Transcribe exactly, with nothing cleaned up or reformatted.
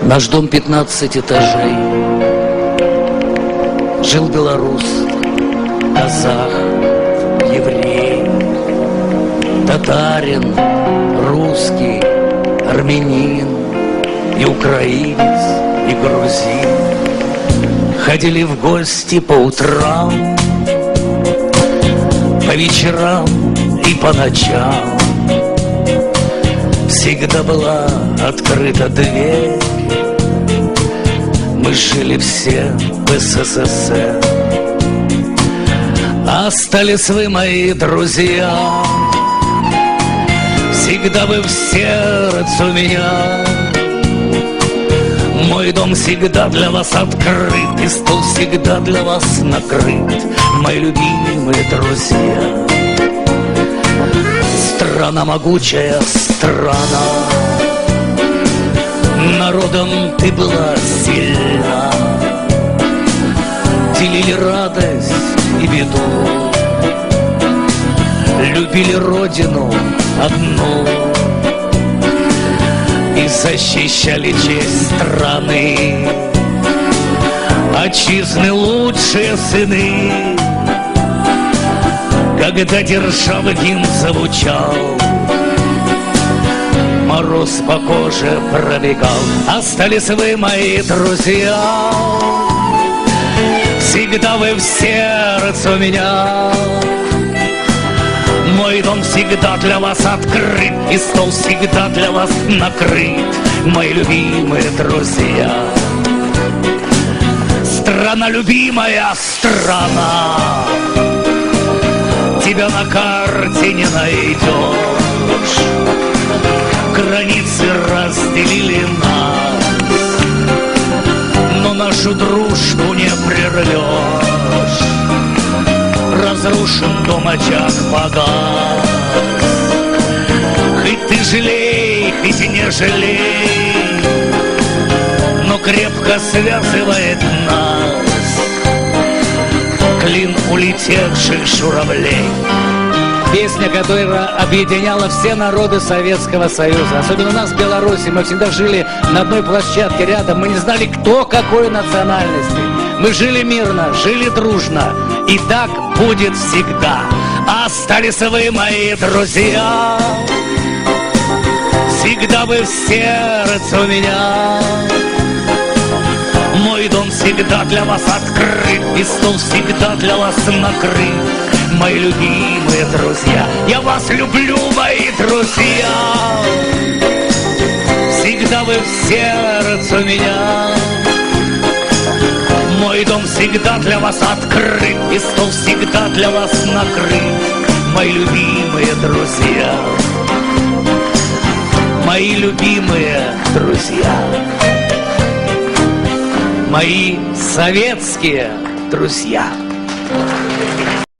Наш дом пятнадцать этажей. Жил белорус, казах, еврей, татарин, русский, армянин, и украинец, и грузин. Ходили в гости по утрам, по вечерам и по ночам. Всегда была открыта дверь. Мы жили все в СССР. Остались вы, мои друзья, всегда вы в сердце у меня. Мой дом всегда для вас открыт, и стол всегда для вас накрыт, мои любимые друзья. Страна могучая, страна, народом ты была сильна. Делили радость и беду, любили родину одну и защищали честь страны. Отчизны лучшие сыны. Когда державы гимн звучал, мороз по коже пробегал. Остались вы, мои друзья, всегда вы в сердце у меня. Мой дом всегда для вас открыт, и стол всегда для вас накрыт, мои любимые друзья. Страна любимая, страна, тебя на карте не найдешь. Границы разделили нас, но нашу дружбу не прервешь. Разрушен дом, очаг погас. Хоть ты жалей, хоть и не жалей, но крепко связывает нас клин улетевших журавлей. Песня, которая объединяла все народы Советского Союза. Особенно нас в Беларуси. Мы всегда жили на одной площадке рядом. Мы не знали, кто какой национальности. Мы жили мирно, жили дружно. И так будет всегда. Остались вы, мои друзья, всегда вы в сердце у меня. Мой дом всегда для вас открыт, и стол всегда для вас накрыт, мои любимые друзья. Я вас люблю, мои друзья, всегда вы в сердце у меня. Мой дом всегда для вас открыт, и стол всегда для вас накрыт, мои любимые друзья, мои любимые друзья, мои советские друзья.